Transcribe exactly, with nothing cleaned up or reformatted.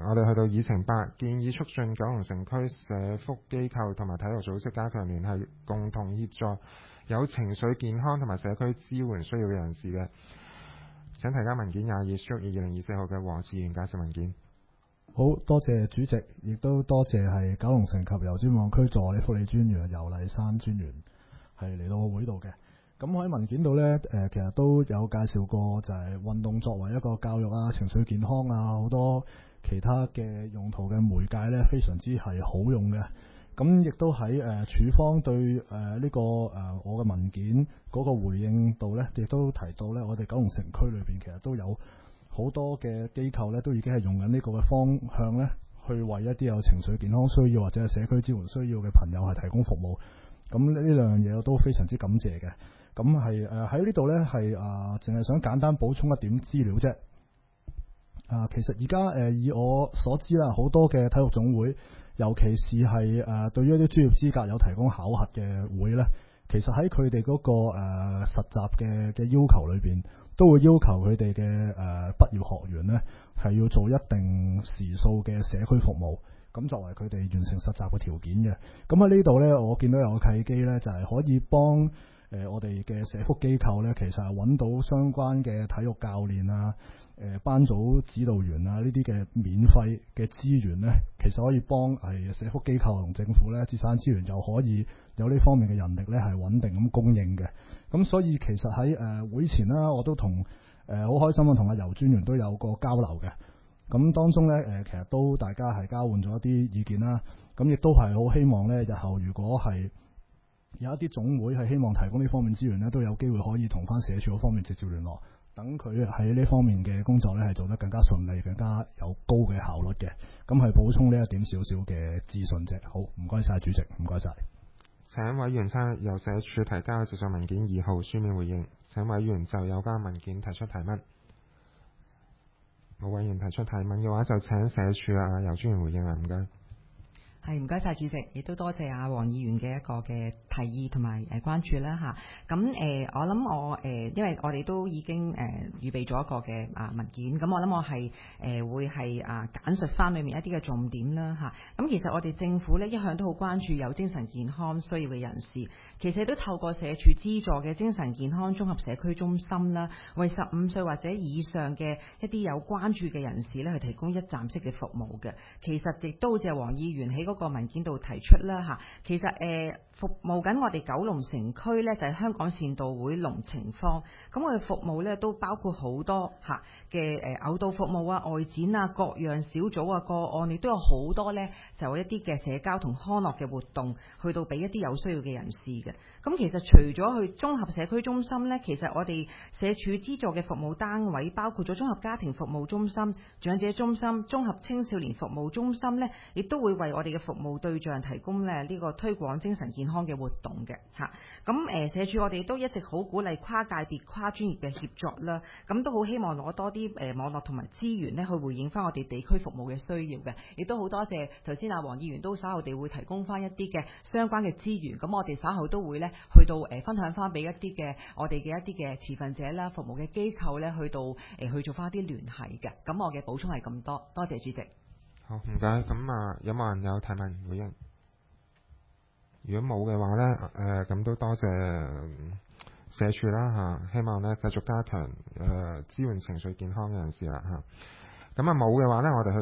我哋去到議程八，建議促進九龍城區社福機構同埋體育組織加強聯繫，共同協助有情緒健康同埋社區支援需要嘅人士嘅。請提交文件廿二 Stroke 二零二四號嘅黃志源介紹文件。 好多謝主席，亦都多謝係九龍城及油尖旺區助理福利專員游麗珊專員係嚟到我會度嘅。咁喺文件度呢，誒其實都有介紹過，就係運動作為一個教育啊、情緒健康啊好多其他嘅用途嘅媒介呢，非常之係好用嘅。咁亦都喺誒處方對誒呢、這個誒、呃、我嘅文件嗰個回應度呢，亦都提到呢，我哋九龍城區裏邊其實都有好多嘅機構呢，都已經係用緊呢個嘅方向呢，去為一啲有情緒健康需要或者係社區支援需要嘅朋友係提供服務。咁呢兩樣嘢我都非常之感謝嘅。咁係誒喺呢度呢，係啊，淨係想簡單補充一點資料啫。啊，其實而家誒以我所知啦，好多嘅體育總會，尤其是係誒、呃、對於一啲專業資格有提供考核嘅會呢，其實喺佢哋嗰個誒、呃、實習嘅嘅要求裏邊，都會要求佢哋嘅誒畢業學員呢係要做一定時數嘅社區服務，咁作為佢哋完成實習嘅條件嘅。咁喺呢度呢，我見到有個契機呢，就係、是、可以幫。誒、呃，我哋嘅社福機構呢，其實係揾到相關嘅體育教練啊、誒、呃、班組指導員啊呢啲嘅免費嘅資源呢，其實可以幫係社福機構同政府呢節省資源，又可以有呢方面嘅人力呢係穩定咁供應嘅。咁所以其實喺誒、呃、會前啦，我都同誒好開心啊，同阿游專員都有個交流嘅。咁當中呢，誒、呃，其實都大家係交換咗一啲意見啦。咁亦都係好希望呢，日後如果係有一啲總會係希望提供呢方面資源呢，都有機會可以同翻社署嗰方面直接聯絡，等佢喺呢方面嘅工作呢係做得更加順利、更加有高嘅效率嘅。咁係補充呢一點少少嘅資訊啫。好，唔該晒主席，唔該晒。 請委員參由社署提交接受文件二號書面回應。請委員就有關文件提出提問。冇委員提出提問嘅話，就請社署啊由專員回應啦。唔該。 係唔該晒主席，亦都多謝阿黃議員嘅一個嘅提議同埋誒關注啦嚇。咁、啊、誒、呃，我諗我誒、呃，因為我哋都已經誒、呃、預備咗一個嘅啊文件，咁我諗我係誒、呃、會係啊簡述翻裡面一啲嘅重點啦嚇。咁、啊、其實我哋政府咧一向都好關注有精神健康需要嘅人士，其實都透過社署資助嘅精神健康綜合社區中心啦，為十五歲或者以上嘅一啲有關注嘅人士咧去提供一站式嘅服務嘅。其實亦都好似黃議員喺嗰個文件度提出啦嚇，其實誒、呃、服務緊我哋九龍城區咧就係、是、香港善導會龍情坊，咁我哋服務咧都包括好多嚇嘅誒偶導服務啊、外展啊、各樣小組啊個案，亦都有好多咧就一啲嘅社交同康樂嘅活動，去到俾一啲有需要嘅人士嘅。咁其實除咗去綜合社區中心咧，其實我哋社署資助嘅服務單位包括咗綜合家庭服務中心、長者中心、綜合青少年服務中心咧，亦都會為我哋嘅服務對象提供咧呢個推廣精神健康嘅活動嘅嚇。咁誒社署我哋都一直好鼓勵跨界別跨專業嘅協作啦，咁都好希望攞多啲誒網絡同埋資源咧去回應翻我哋地區服務嘅需要嘅，亦都好多謝頭先阿黃議員都稍後地會提供翻一啲嘅相關嘅資源，咁我哋稍後都會咧去到誒分享翻俾一啲嘅我哋嘅一啲嘅持份者啦、服務嘅機構咧去到誒去做翻一啲聯繫嘅。咁我嘅補充係咁多，多謝主席。 好，唔該。咁啊，有冇人有提問回應？如果冇嘅話呢，誒、呃、咁都多謝社署啦嚇，希望呢繼續加強誒、呃、支援情緒健康嘅人士啦嚇。咁啊冇嘅話呢，我哋去